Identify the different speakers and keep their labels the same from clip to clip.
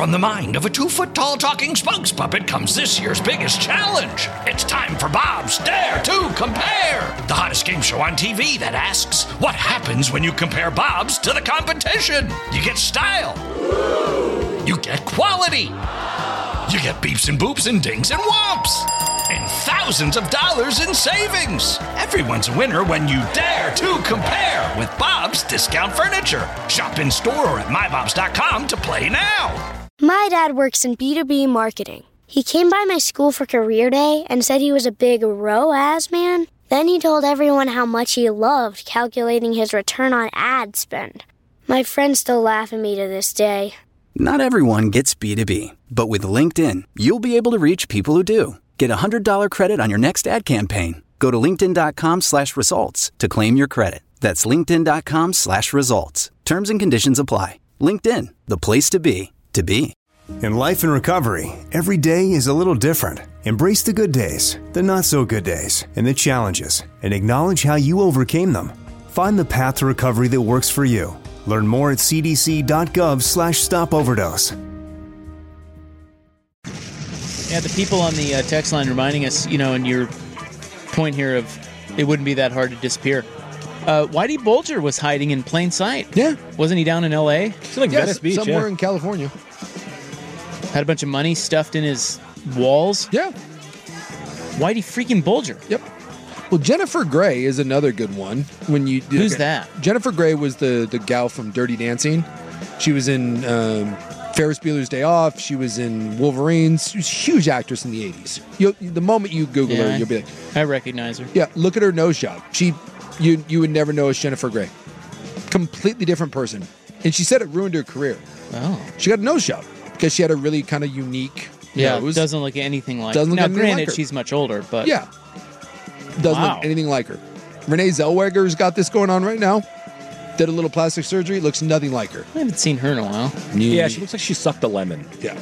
Speaker 1: from the mind of a 2-foot-tall talking spokes puppet comes this year's biggest challenge. It's time for Bob's Dare to Compare, the hottest game show on TV that asks, what happens when you compare Bobs to the competition? You get style. You get quality. You get beeps and boops and dings and whomps. And thousands of dollars in savings. Everyone's a winner when you dare to compare with Bob's Discount Furniture. Shop in store or at mybobs.com to play now.
Speaker 2: My dad works in B2B marketing. He came by my school for career day and said he was a big ROAS man. Then he told everyone how much he loved calculating his return on ad spend. My friends still laugh at me to this day.
Speaker 3: Not everyone gets B2B, but with LinkedIn, you'll be able to reach people who do. Get a $100 credit on your next ad campaign. Go to linkedin.com/results to claim your credit. That's linkedin.com/results. Terms and conditions apply. LinkedIn, the place to be, to be.
Speaker 4: In life and recovery, every day is a little different. Embrace the good days, the not so good days, and the challenges, and acknowledge how you overcame them. Find the path to recovery that works for you. Learn more at cdc.gov/stopoverdose.
Speaker 5: Yeah, the people on the text line reminding us, in your point here of it wouldn't be that hard to disappear. Whitey Bulger was hiding in plain sight.
Speaker 6: Yeah.
Speaker 5: Wasn't he down in L.A.?
Speaker 6: It's like Venice Beach, somewhere in California.
Speaker 5: Had a bunch of money stuffed in his walls.
Speaker 6: Yeah.
Speaker 5: Whitey freaking Bulger.
Speaker 6: Yep. Well, Jennifer Grey is another good one.
Speaker 5: Who's that?
Speaker 6: Jennifer Grey was the gal from Dirty Dancing. She was in Ferris Bueller's Day Off. She was in Wolverines. She was a huge actress in the 80s. The moment you Google her, you'll be like...
Speaker 5: I recognize her.
Speaker 6: Yeah, look at her nose job. You would never know it's Jennifer Grey. Completely different person. And she said it ruined her career.
Speaker 5: Oh.
Speaker 6: She got a nose job because she had a really kind of unique nose.
Speaker 5: Doesn't look anything like
Speaker 6: her.
Speaker 5: Now, granted, she's much older, but...
Speaker 6: Yeah. Doesn't look anything like her. Renee Zellweger's got this going on right now. Did a little plastic surgery. Looks nothing like her.
Speaker 5: I haven't seen her in a while.
Speaker 7: Yeah, she looks like she sucked a lemon.
Speaker 6: Yeah.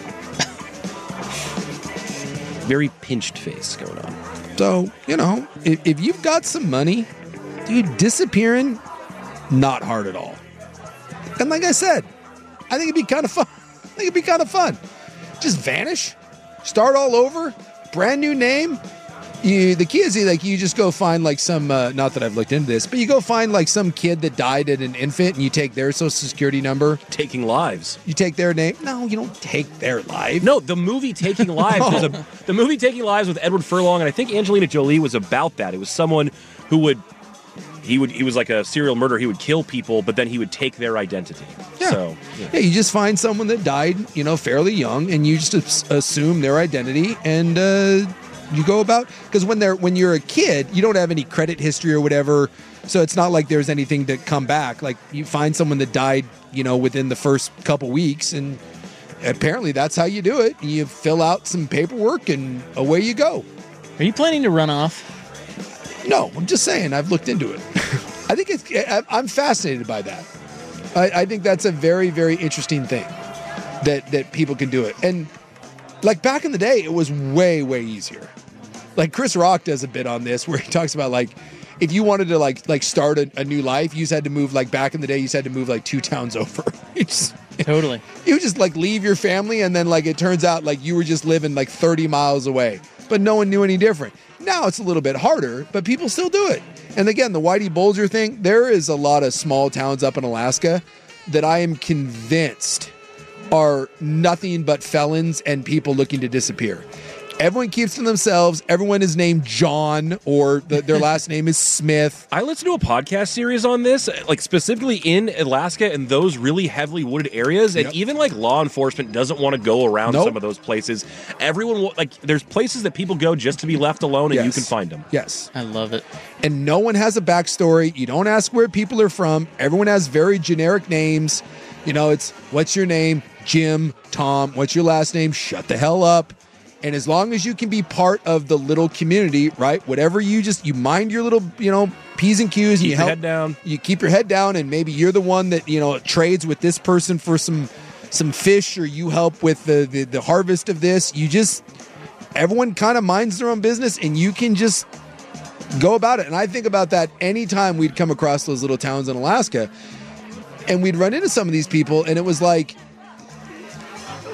Speaker 7: Very pinched face going on.
Speaker 6: So, if you've got some money, dude, disappearing, not hard at all. And like I said, I think it'd be kind of fun. Just vanish, start all over, brand new name. The key is you just go find some, not that I've looked into this, but you go find some kid that died at an infant and you take their social security number.
Speaker 7: Taking lives.
Speaker 6: You take their name. No, you don't take their life.
Speaker 7: No, the movie Taking Lives the movie Taking Lives with Edward Furlong, and I think Angelina Jolie was about that. It was someone who he was like a serial murderer. He would kill people, but then he would take their identity.
Speaker 6: Yeah.
Speaker 7: So,
Speaker 6: yeah, you just find someone that died, fairly young, and you just assume their identity, and you go about, because when you're a kid, you don't have any credit history or whatever, so it's not like there's anything to come back. Like, you find someone that died, within the first couple weeks, and apparently that's how you do it. You fill out some paperwork, and away you go.
Speaker 5: Are you planning to run off?
Speaker 6: No, I'm just saying, I've looked into it. I'm fascinated by that. I think that's a very, very interesting thing that people can do it. And like back in the day, it was way, way easier. Like Chris Rock does a bit on this where he talks about if you wanted to like start a new life, you just had to move back in the day, you just had to move 2 towns over.
Speaker 5: Totally.
Speaker 6: You just leave your family, and then it turns out you were just living 30 miles away, but no one knew any different. Now it's a little bit harder, but people still do it. And again, the Whitey Bulger thing, there is a lot of small towns up in Alaska that I am convinced are nothing but felons and people looking to disappear. Everyone keeps to themselves. Everyone is named John, or their last name is Smith.
Speaker 7: I listened to a podcast series on this, specifically in Alaska and those really heavily wooded areas, and even law enforcement doesn't want to go around some of those places. Everyone there's places that people go just to be left alone, and you can find them.
Speaker 6: Yes,
Speaker 5: I love it.
Speaker 6: And no one has a backstory. You don't ask where people are from. Everyone has very generic names. It's what's your name, Jim, Tom. What's your last name? Shut the hell up. And as long as you can be part of the little community, right? Whatever you mind your little, P's and Q's.
Speaker 7: Keep your head down.
Speaker 6: You keep your head down, and maybe you're the one that, trades with this person for some fish, or you help with the harvest of this. Everyone kind of minds their own business, and you can just go about it. And I think about that anytime we'd come across those little towns in Alaska, and we'd run into some of these people, and it was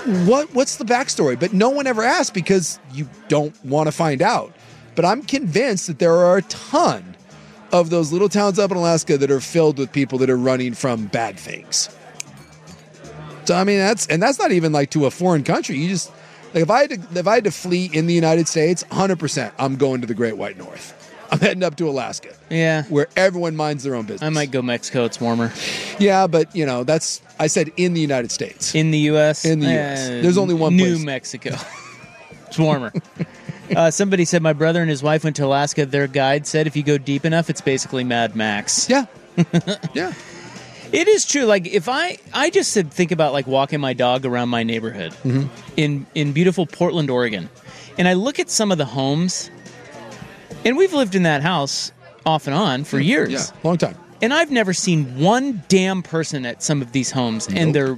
Speaker 6: what's the backstory? But no one ever asked because you don't want to find out. But I'm convinced that there are a ton of those little towns up in Alaska that are filled with people that are running from bad things. So I mean, that's not even like to a foreign country. You just like if I had to flee in the United States, 100%, I'm going to the Great White North. I'm heading up to Alaska.
Speaker 5: Yeah.
Speaker 6: Where everyone minds their own business.
Speaker 5: I might go Mexico. It's warmer.
Speaker 6: Yeah, but I said in the United States.
Speaker 5: In the U.S.
Speaker 6: In the U.S. There's only one place.
Speaker 5: New Mexico. It's warmer. Somebody said my brother and his wife went to Alaska. Their guide said if you go deep enough, it's basically Mad Max.
Speaker 6: Yeah. Yeah.
Speaker 5: It is true. Like if I just think about like walking my dog around my neighborhood in beautiful Portland, Oregon, and I look at some of the homes, and we've lived in that house off and on for years.
Speaker 6: Yeah, long time.
Speaker 5: And I've never seen one damn person at some of these homes, and they're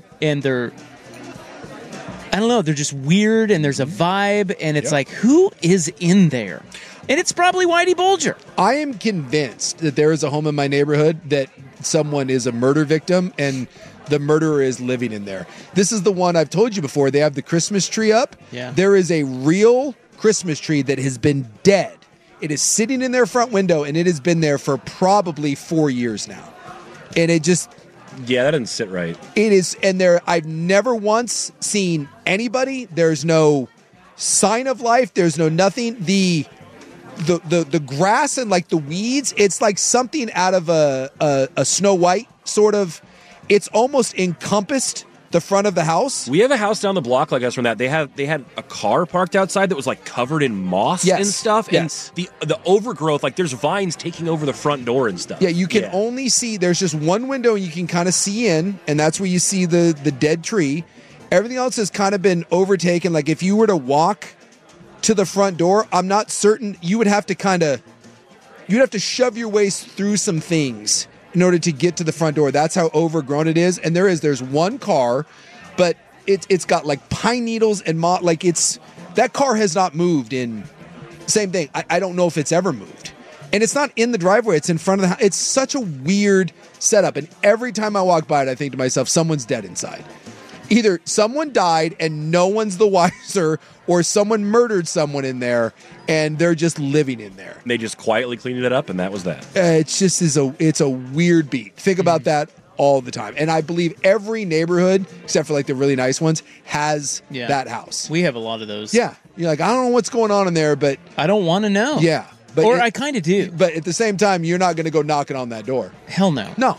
Speaker 5: I don't know, they're just weird, and there's a vibe, and it's like, who is in there? And it's probably Whitey Bulger.
Speaker 6: I am convinced that there is a home in my neighborhood that someone is a murder victim, and the murderer is living in there. This is the one I've told you before. They have the Christmas tree up.
Speaker 5: Yeah.
Speaker 6: There is a real Christmas tree that has been dead. It is sitting in their front window, and it has been there for probably 4 years now. And it just...
Speaker 7: Yeah, that doesn't sit right.
Speaker 6: It is, and I've never once seen anybody. There's no sign of life. There's no nothing. The grass and like the weeds, it's like something out of a Snow White sort of. It's almost encompassed the front of the house.
Speaker 7: We have a house down the block like us from that. They had a car parked outside that was like covered in moss and stuff.
Speaker 6: Yes.
Speaker 7: And the overgrowth, like there's vines taking over the front door and stuff.
Speaker 6: Yeah, you can only see, there's just one window and you can kind of see in, and that's where you see the dead tree. Everything else has kind of been overtaken. Like if you were to walk to the front door, I'm not certain, you'd have to shove your way through some things in order to get to the front door. That's how overgrown it is. And there's one car, but it's got like pine needles and that car has not moved in, same thing. I don't know if it's ever moved. And it's not in the driveway, it's in front of the house. It's such a weird setup. And every time I walk by it, I think to myself, someone's dead inside. Either someone died and no one's the wiser, or someone murdered someone in there and they're just living in there.
Speaker 7: They just quietly cleaned it up, and that was that.
Speaker 6: It's a weird beat. Think about that all the time. And I believe every neighborhood, except for like the really nice ones, has that house.
Speaker 5: We have a lot of those.
Speaker 6: Yeah. You're like, I don't know what's going on in there, but...
Speaker 5: I don't want to know.
Speaker 6: Yeah.
Speaker 5: But I kind of do.
Speaker 6: But at the same time, you're not going to go knocking on that door.
Speaker 5: Hell no.
Speaker 6: No.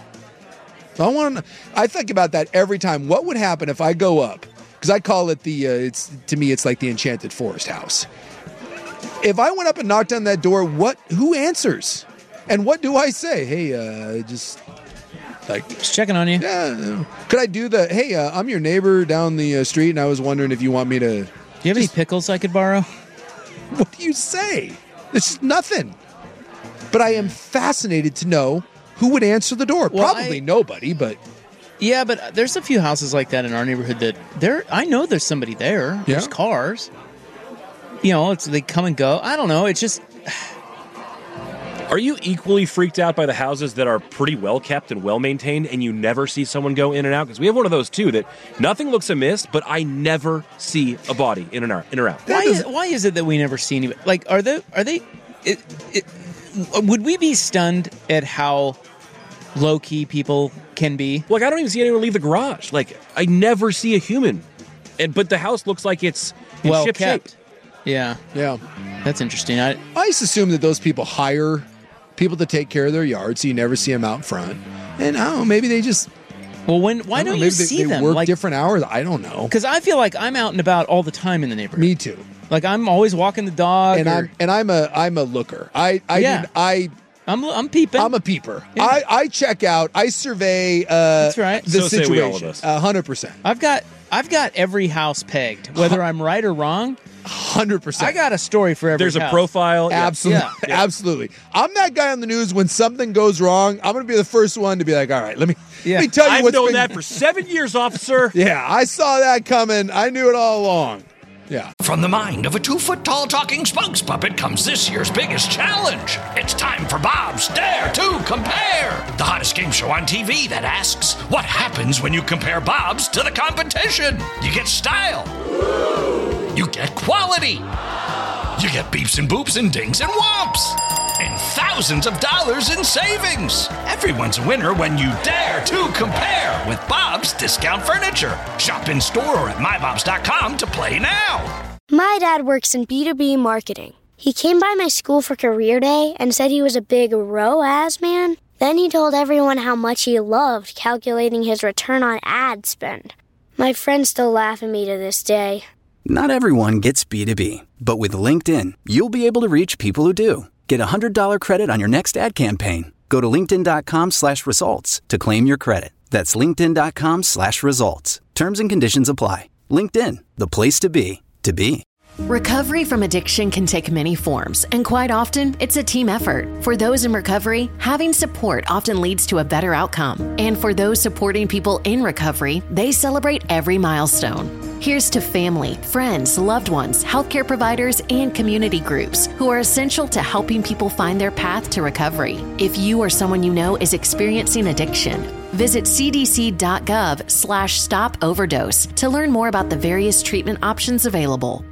Speaker 6: I think about that every time. What would happen if I go up? Because I call it to me, it's like the Enchanted Forest house. If I went up and knocked on that door, who answers? And what do I say? Hey, just
Speaker 5: checking on you.
Speaker 6: Yeah. Could I do hey, I'm your neighbor down the street, and I was wondering if you want me to...
Speaker 5: Do you have any pickles I could borrow?
Speaker 6: What do you say? There's nothing. But I am fascinated to know who would answer the door.
Speaker 5: Well,
Speaker 6: probably nobody, but...
Speaker 5: Yeah, but there's a few houses like that in our neighborhood that I know there's somebody there. Yeah. There's cars. They come and go. I don't know. It's just...
Speaker 7: Are you equally freaked out by the houses that are pretty well kept and well maintained and you never see someone go in and out? Because we have one of those too, that nothing looks amiss, but I never see a body in or out.
Speaker 5: Why is it that we never see anybody? Like, would we be stunned at how low-key people can be?
Speaker 7: Like, I don't even see anyone leave the garage. Like, I never see a human. But the house looks like it's
Speaker 5: well
Speaker 7: ship-shaped.
Speaker 5: Kept. Yeah.
Speaker 6: Yeah.
Speaker 5: That's interesting.
Speaker 6: I just assume that those people hire people to take care of their yard, so you never see them out front. And I don't know, maybe they just...
Speaker 5: Well, why don't you see them?
Speaker 6: They work different hours? I don't know.
Speaker 5: Because I feel like I'm out and about all the time in the neighborhood.
Speaker 6: Me too.
Speaker 5: Like I'm always walking the dog.
Speaker 6: And I'm a looker. I'm
Speaker 5: peeping.
Speaker 6: I'm a peeper.
Speaker 5: Yeah.
Speaker 6: I check out. I survey.
Speaker 5: That's right.
Speaker 6: The
Speaker 7: so
Speaker 6: situation.
Speaker 7: Say we all of us.
Speaker 6: 100%.
Speaker 5: I've got every house pegged, whether I'm right or wrong.
Speaker 6: 100%.
Speaker 5: I got a story for every
Speaker 7: There's
Speaker 5: house.
Speaker 7: A profile.
Speaker 6: Absolutely. Yeah. Absolutely. I'm that guy on the news when something goes wrong. I'm going to be the first one to be like, all right, let me tell you
Speaker 7: I've known that for 7 years, officer.
Speaker 6: Yeah, I saw that coming. I knew it all along. Yeah.
Speaker 1: From the mind of a 2-foot-tall talking spokes puppet comes this year's biggest challenge. It's time for Bob's Dare to Compare, the hottest game show on TV that asks, what happens when you compare Bob's to the competition? You get style. You get quality. You get beeps and boops and dings and whomps. And thousands of dollars in savings. Everyone's a winner when you dare to compare with Bob's Discount Furniture. Shop in store or at mybobs.com to play now.
Speaker 2: My dad works in B2B marketing. He came by my school for career day and said he was a big ROAS man. Then he told everyone how much he loved calculating his return on ad spend. My friends still laugh at me to this day.
Speaker 3: Not everyone gets B2B, but with LinkedIn, you'll be able to reach people who do. Get a $100 credit on your next ad campaign. Go to linkedin.com/results to claim your credit. That's linkedin.com/results. Terms and conditions apply. LinkedIn, the place to be, to be.
Speaker 8: Recovery from addiction can take many forms, and quite often, it's a team effort. For those in recovery, having support often leads to a better outcome. And for those supporting people in recovery, they celebrate every milestone. Here's to family, friends, loved ones, healthcare providers, and community groups who are essential to helping people find their path to recovery. If you or someone you know is experiencing addiction, visit cdc.gov/stop overdose to learn more about the various treatment options available.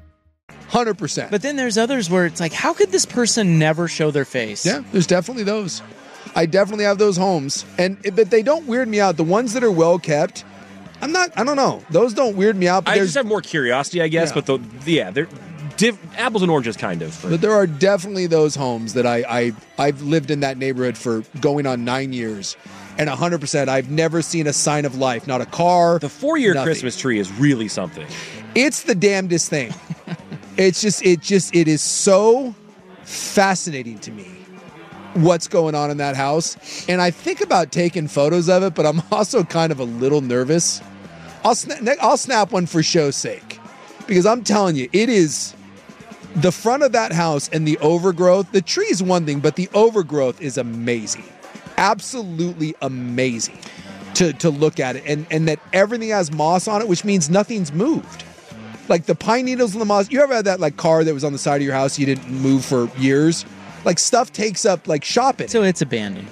Speaker 6: 100%.
Speaker 5: But then there's others where it's like, how could this person never show their face?
Speaker 6: Yeah, there's definitely those. I definitely have those homes, but they don't weird me out. The ones that are well kept, I don't know. Those don't weird me out. But
Speaker 7: I just have more curiosity, I guess. Yeah. But they're apples and oranges, kind of.
Speaker 6: But there are definitely those homes that I've lived in that neighborhood for going on 9 years. And 100%, I've never seen a sign of life. Not a car.
Speaker 7: The 4-year Christmas tree is really something.
Speaker 6: It's the damnedest thing. It is so fascinating to me what's going on in that house. And I think about taking photos of it, but I'm also kind of a little nervous. I'll snap one for show's sake, because I'm telling you, it is the front of that house and the overgrowth. The tree is one thing, but the overgrowth is amazing. Absolutely amazing to look at it. And that everything has moss on it, which means nothing's moved. Like the pine needles and the moss. You ever had that like car that was on the side of your house you didn't move for years? Like stuff takes up like shopping.
Speaker 5: So it's abandoned.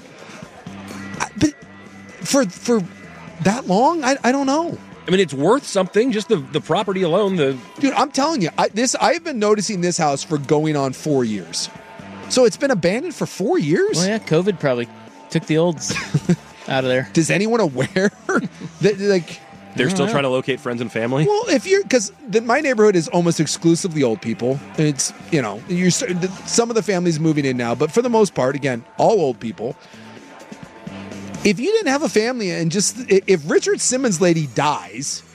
Speaker 6: But for that long, I don't know.
Speaker 7: I mean, it's worth something. Just the property alone.
Speaker 6: Dude, I'm telling you, I've been noticing this house for going on 4 years. So it's been abandoned for 4 years.
Speaker 5: Well, yeah, COVID probably took the olds out of there.
Speaker 6: Does anyone aware that like?
Speaker 7: They're still trying to locate friends and family?
Speaker 6: Well, because my neighborhood is almost exclusively old people. It's, some of the families moving in now, but for the most part, again, all old people. If you didn't have a family and if Richard Simmons lady dies,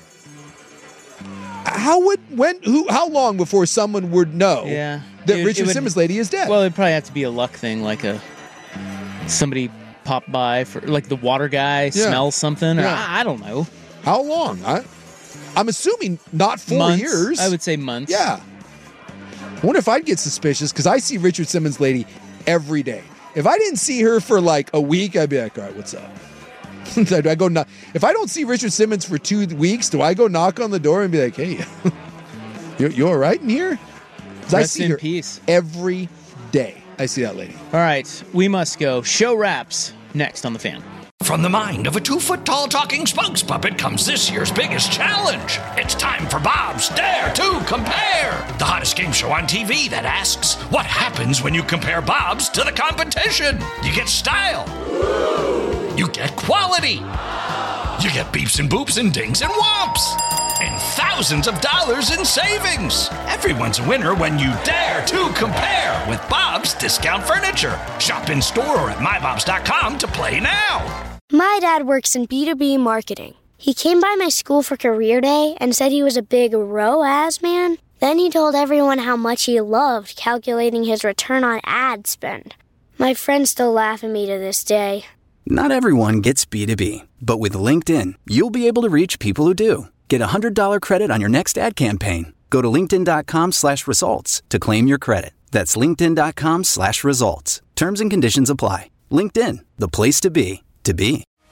Speaker 6: how long before someone would know that Richard Simmons lady is dead?
Speaker 5: Well, it'd probably have to be a luck thing, like somebody popped by for like the water guy smells something, or I don't know.
Speaker 6: How long? I'm assuming not 4 years.
Speaker 5: I would say months.
Speaker 6: Yeah. I wonder if I'd get suspicious, because I see Richard Simmons lady every day. If I didn't see her for like a week, I'd be like, all right, what's up? Do I go if I don't see Richard Simmons for 2 weeks, do I go knock on the door and be like, hey, you all right in here? I see her
Speaker 5: peace.
Speaker 6: Every day. I see that lady.
Speaker 5: All right, we must go. Show wraps next on The Fan.
Speaker 1: From the mind of a 2-foot-tall talking spokes puppet comes this year's biggest challenge. It's time for Bob's Dare to Compare, the hottest game show on TV that asks, what happens when you compare Bob's to the competition? You get style. You get quality. You get beeps and boops and dings and whomps. And thousands of dollars in savings. Everyone's a winner when you dare to compare with Bob's Discount Furniture. Shop in store or at mybobs.com to play now.
Speaker 2: My dad works in B2B marketing. He came by my school for career day and said he was a big ROAS man. Then he told everyone how much he loved calculating his return on ad spend. My friends still laugh at me to this day.
Speaker 3: Not everyone gets B2B, but with LinkedIn, you'll be able to reach people who do. Get a $100 credit on your next ad campaign. Go to linkedin.com/results to claim your credit. That's linkedin.com/results. Terms and conditions apply. LinkedIn, the place to be, to be.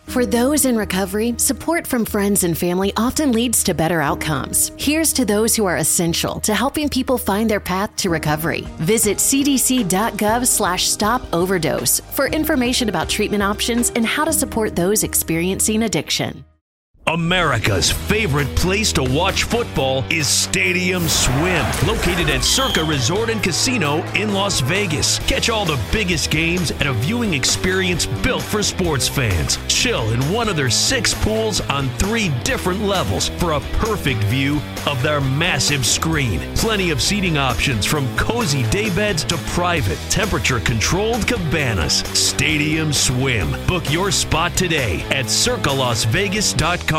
Speaker 8: For those in recovery, support from friends and family often leads to better outcomes. Here's to those who are essential to helping people find their path to recovery. Visit cdc.gov/stop-overdose for information about treatment options and how to support those experiencing addiction.
Speaker 9: America's favorite place to watch football is Stadium Swim, located at Circa Resort and Casino in Las Vegas. Catch all the biggest games at a viewing experience built for sports fans. Chill in one of their 6 pools on 3 different levels for a perfect view of their massive screen. Plenty of seating options from cozy daybeds to private, temperature-controlled cabanas. Stadium Swim. Book your spot today at circalasvegas.com.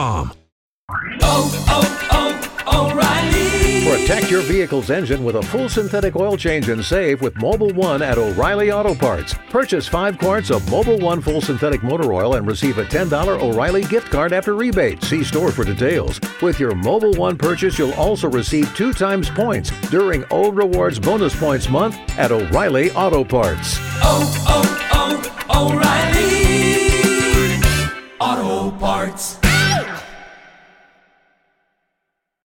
Speaker 10: O'Reilly. Protect your vehicle's engine with a full synthetic oil change and save with Mobil 1 at O'Reilly Auto Parts. Purchase 5 quarts of Mobil 1 full synthetic motor oil and receive a $10 O'Reilly gift card after rebate. See store for details. With your Mobil 1 purchase, you'll also receive 2 times points during O Rewards Bonus Points Month at O'Reilly Auto Parts.
Speaker 11: O'Reilly Auto Parts.